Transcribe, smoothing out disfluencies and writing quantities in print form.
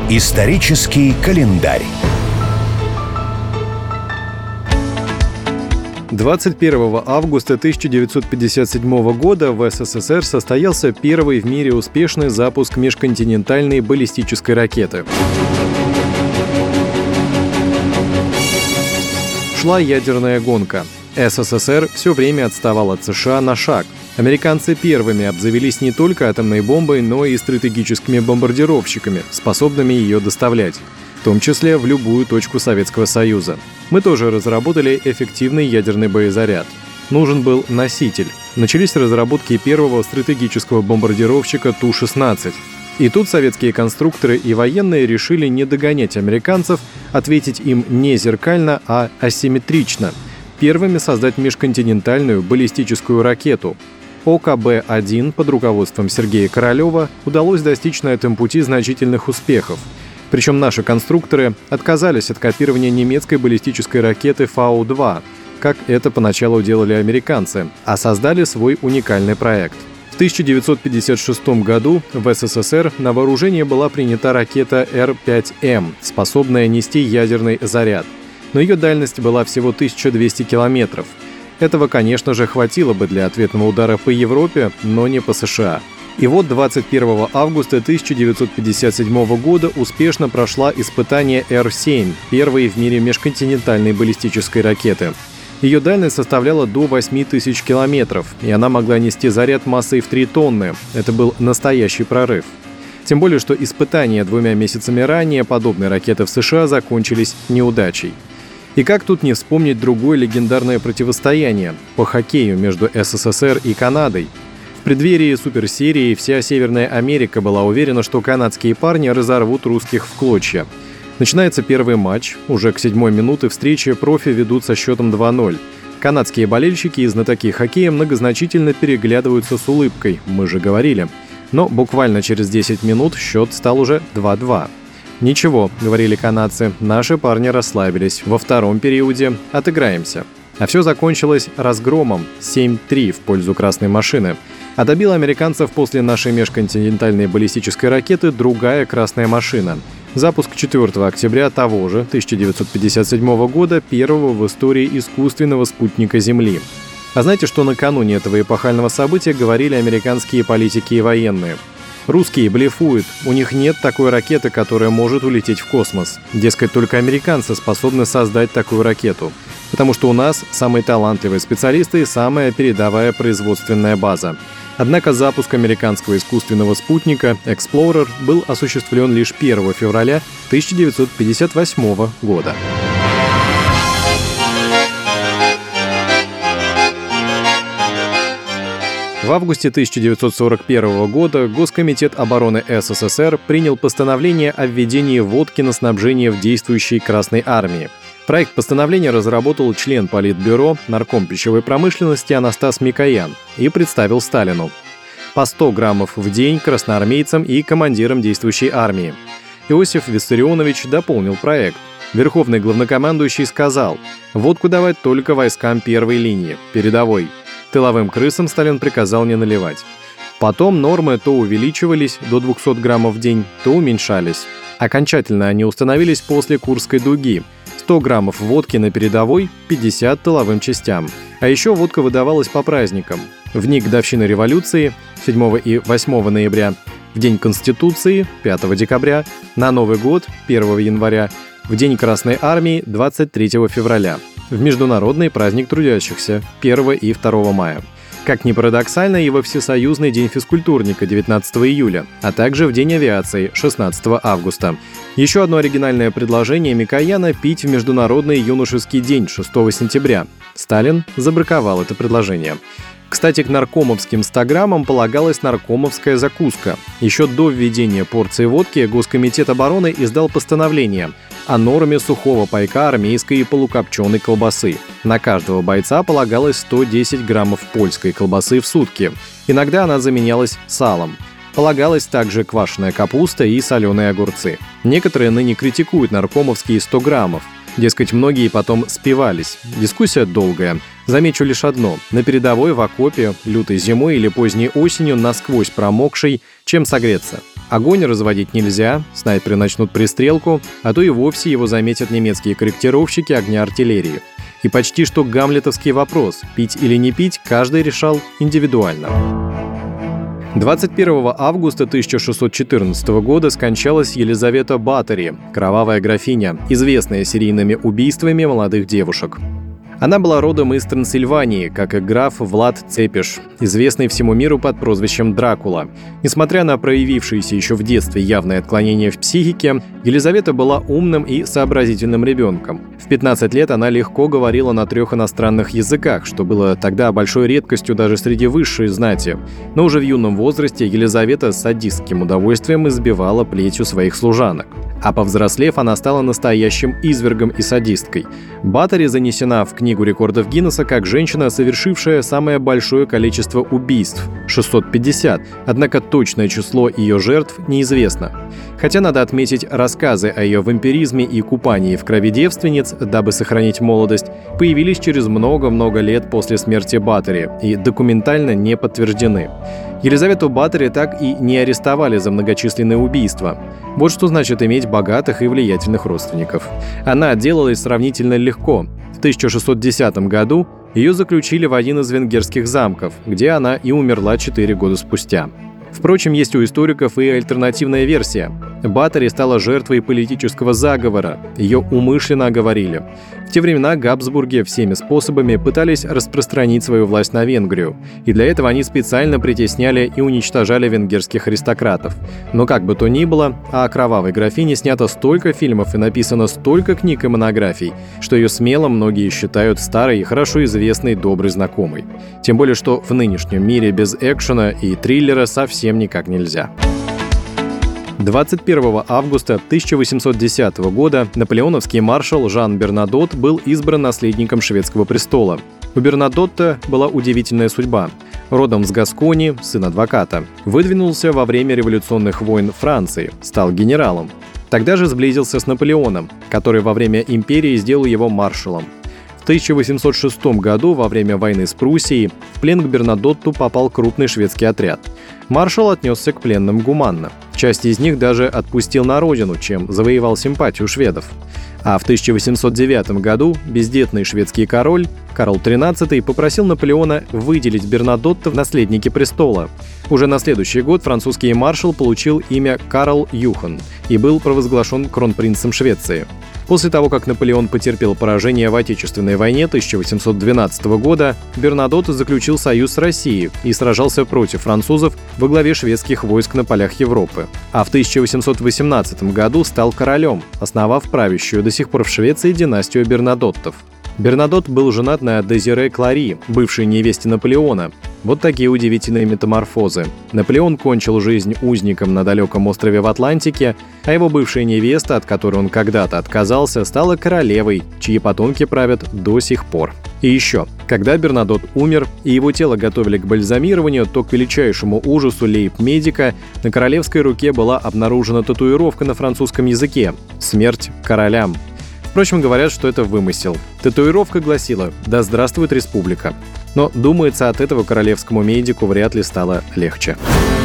Исторический календарь. 21 августа 1957 года в СССР состоялся первый в мире успешный запуск межконтинентальной баллистической ракеты. Шла ядерная гонка. СССР все время отставал от США на шаг. Американцы первыми обзавелись не только атомной бомбой, но и стратегическими бомбардировщиками, способными ее доставлять, в том числе в любую точку Советского Союза. Мы тоже разработали эффективный ядерный боезаряд. Нужен был носитель. Начались разработки первого стратегического бомбардировщика Ту-16. И тут советские конструкторы и военные решили не догонять американцев, ответить им не зеркально, а асимметрично. Первыми создать межконтинентальную баллистическую ракету. ОКБ-1 под руководством Сергея Королева удалось достичь на этом пути значительных успехов. Причем наши конструкторы отказались от копирования немецкой баллистической ракеты Фау-2, как это поначалу делали американцы, а создали свой уникальный проект. В 1956 году в СССР на вооружение была принята ракета Р-5М, способная нести ядерный заряд. Но ее дальность была всего 1200 километров. Этого, конечно же, хватило бы для ответного удара по Европе, но не по США. И вот 21 августа 1957 года успешно прошла испытание Р-7, первой в мире межконтинентальной баллистической ракеты. Ее дальность составляла до 8000 километров, и она могла нести заряд массой в 3 тонны. Это был настоящий прорыв. Тем более, что испытания 2 месяцами ранее подобной ракеты в США закончились неудачей. И как тут не вспомнить другое легендарное противостояние по хоккею между СССР и Канадой? В преддверии суперсерии вся Северная Америка была уверена, что канадские парни разорвут русских в клочья. Начинается первый матч. Уже к 7-й минуте встречи профи ведут со счетом 2-0. Канадские болельщики и знатоки хоккея многозначительно переглядываются с улыбкой, мы же говорили. Но буквально через 10 минут счет стал уже 2-2. «Ничего», — говорили канадцы, — «наши парни расслабились. Во втором периоде отыграемся». А все закончилось разгромом 7-3 в пользу красной машины. А добила американцев после нашей межконтинентальной баллистической ракеты другая красная машина. Запуск 4 октября того же, 1957 года, первого в истории искусственного спутника Земли. А знаете, что накануне этого эпохального события говорили американские политики и военные? Русские блефуют, у них нет такой ракеты, которая может улететь в космос. Дескать, только американцы способны создать такую ракету. Потому что у нас самые талантливые специалисты и самая передовая производственная база. Однако запуск американского искусственного спутника Explorer был осуществлен лишь 1 февраля 1958 года. В августе 1941 года Госкомитет обороны СССР принял постановление о введении водки на снабжение в действующей Красной армии. Проект постановления разработал член Политбюро, нарком пищевой промышленности Анастас Микоян и представил Сталину. По 100 граммов в день красноармейцам и командирам действующей армии. Иосиф Виссарионович дополнил проект. Верховный главнокомандующий сказал: водку давать только войскам первой линии, передовой. Тыловым крысам Сталин приказал не наливать. Потом нормы то увеличивались до 200 граммов в день, то уменьшались. Окончательно они установились после Курской дуги. 100 граммов водки на передовой, 50 тыловым частям. А еще водка выдавалась по праздникам. В дни годовщины революции, 7 и 8 ноября, в День Конституции, 5 декабря, на Новый год, 1 января, в День Красной Армии, 23 февраля. В международный праздник трудящихся 1 и 2 мая. Как ни парадоксально, и во Всесоюзный день физкультурника 19 июля, а также в День авиации 16 августа. Еще одно оригинальное предложение Микояна – пить в Международный юношеский день 6 сентября. Сталин забраковал это предложение. Кстати, к наркомовским 100 граммам полагалась наркомовская закуска. Еще до введения порции водки Госкомитет обороны издал постановление о норме сухого пайка армейской и полукопченой колбасы. На каждого бойца полагалось 110 граммов польской колбасы в сутки. Иногда она заменялась салом. Полагалась также квашеная капуста и соленые огурцы. Некоторые ныне критикуют наркомовские 100 граммов. Дескать, многие потом спивались. Дискуссия долгая. Замечу лишь одно. На передовой в окопе, лютой зимой или поздней осенью, насквозь промокшей, чем согреться? Огонь разводить нельзя, снайперы начнут пристрелку, а то и вовсе его заметят немецкие корректировщики огня артиллерии. И почти что гамлетовский вопрос – пить или не пить, каждый решал индивидуально. 21 августа 1614 года скончалась Елизавета Баттери, кровавая графиня, известная серийными убийствами молодых девушек. Она была родом из Трансильвании, как и граф Влад Цепиш, известный всему миру под прозвищем Дракула. Несмотря на проявившееся еще в детстве явное отклонение в психике, Елизавета была умным и сообразительным ребенком. В 15 лет она легко говорила на 3 иностранных языках, что было тогда большой редкостью даже среди высшей знати. Но уже в юном возрасте Елизавета с садистским удовольствием избивала плетью своих служанок. А повзрослев, она стала настоящим извергом и садисткой. Баттери занесена в Книгу рекордов Гиннесса как женщина, совершившая самое большое количество убийств – 650, однако точное число ее жертв неизвестно. Хотя надо отметить, рассказы о ее вампиризме и купании в крови девственниц, дабы сохранить молодость, появились через много-много лет после смерти Баттери и документально не подтверждены. Елизавету Баттери так и не арестовали за многочисленные убийства. Вот что значит иметь богатых и влиятельных родственников. Она отделалась сравнительно легко. В 1610 году ее заключили в один из венгерских замков, где она и умерла 4 года спустя. Впрочем, есть у историков и альтернативная версия. Баттери стала жертвой политического заговора, ее умышленно оговорили. В те времена Габсбурги всеми способами пытались распространить свою власть на Венгрию, и для этого они специально притесняли и уничтожали венгерских аристократов. Но как бы то ни было, о кровавой графине снято столько фильмов и написано столько книг и монографий, что ее смело многие считают старой и хорошо известной доброй знакомой. Тем более, что в нынешнем мире без экшена и триллера совсем никак нельзя. 21 августа 1810 года наполеоновский маршал Жан Бернадотт был избран наследником шведского престола. У Бернадотта была удивительная судьба. Родом с Гаскони, сын адвоката, выдвинулся во время революционных войн Франции, стал генералом. Тогда же сблизился с Наполеоном, который во время империи сделал его маршалом. В 1806 году, во время войны с Пруссией, в плен к Бернадотту попал крупный шведский отряд. Маршал отнесся к пленным гуманно. Часть из них даже отпустил на родину, чем завоевал симпатию шведов. А в 1809 году бездетный шведский король Карл XIII попросил Наполеона выделить Бернадотта в наследники престола. Уже на следующий год французский маршал получил имя Карл Юхан и был провозглашен кронпринцем Швеции. После того, как Наполеон потерпел поражение в Отечественной войне 1812 года, Бернадотт заключил союз с Россией и сражался против французов во главе шведских войск на полях Европы. А в 1818 году стал королем, основав правящую до сих пор в Швеции династию Бернадоттов. Бернадотт был женат на Дезире Клари, бывшей невесте Наполеона. Вот такие удивительные метаморфозы. Наполеон кончил жизнь узником на далеком острове в Атлантике, а его бывшая невеста, от которой он когда-то отказался, стала королевой, чьи потомки правят до сих пор. И еще, когда Бернадотт умер и его тело готовили к бальзамированию, то к величайшему ужасу лейб-медика на королевской руке была обнаружена татуировка на французском языке «Смерть королям». Впрочем, говорят, что это вымысел. Татуировка гласила «Да здравствует республика». Но, думается, от этого королевскому медику вряд ли стало легче.